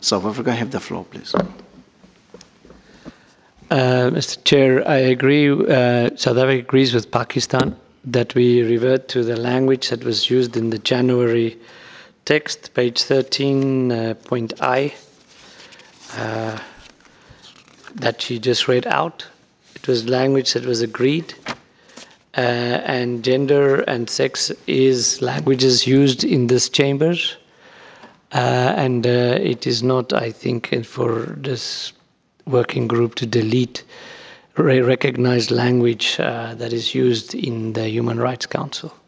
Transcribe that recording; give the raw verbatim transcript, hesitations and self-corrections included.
South Africa have the floor, please. Uh, Mister Chair, I agree. Uh, South Africa agrees with Pakistan that we revert to the language that was used in the January text, page thirteen, uh, point I, uh, that she just read out. It was language that was agreed, uh, and gender and sex is languages used in this chambers, uh, and uh, it is not, I think, for this working group to delete recognized language uh, that is used in the Human Rights Council.